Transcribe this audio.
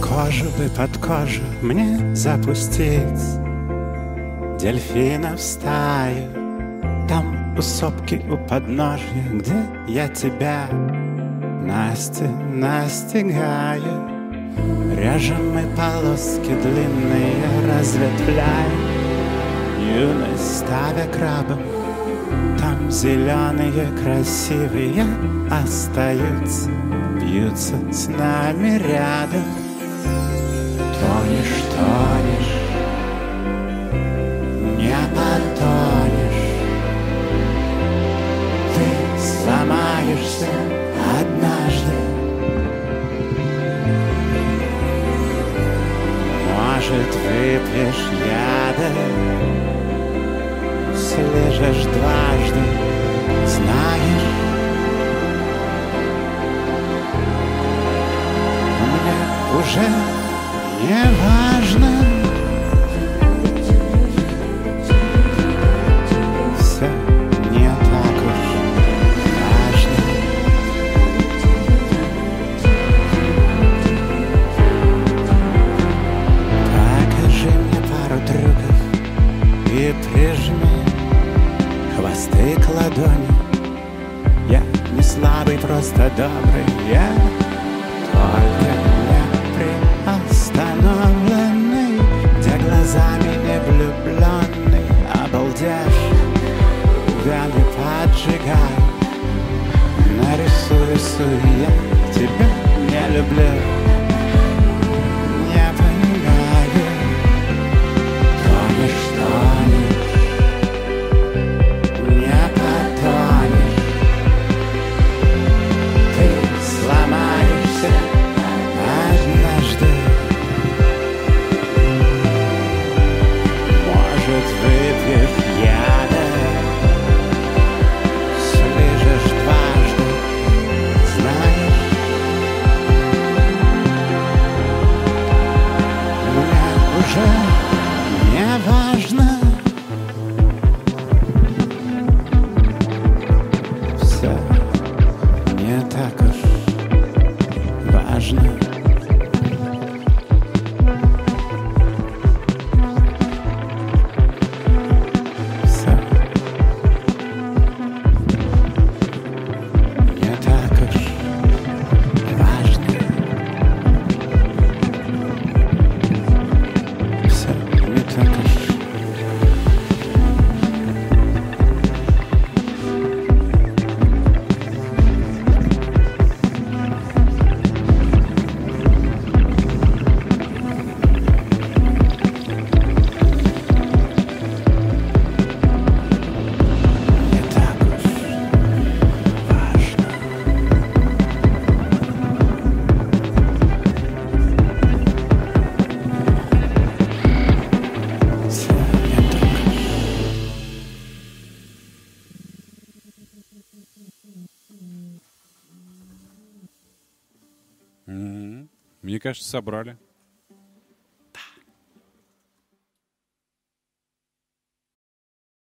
Кожу бы под кожу мне запустить дельфина в стаю. Там у сопки, у подножья, где я тебя настигаю. Режем мы полоски длинные, разветвляем юность, ставя крабом. Там зеленые красивые остаются, бьются с нами рядом. Тонешь, тонешь, не потонешь. Ты сломаешься однажды. Может, выпьешь яда, слежешь дважды, знаешь. Мне уже не важно. Все не так уж важно. Покажи мне пару трюков и прижми хвосты к ладони. Я не слабый, просто добрый. Я только не приостановленный, где глазами не влюбленный. Обалдешь, вены поджигай. Нарисую, я тебя не люблю. Не понимаю. Тонешь, тонешь, не потонешь. Ты сломаешься однажды. Может, выпьешь яда, слежешь дважды, знаешь. Мне уже не важно. Все не так уж важно. Все не так уж важно. Все не так уж. Не так уж важно. Все не так уж. Мне кажется, собрали.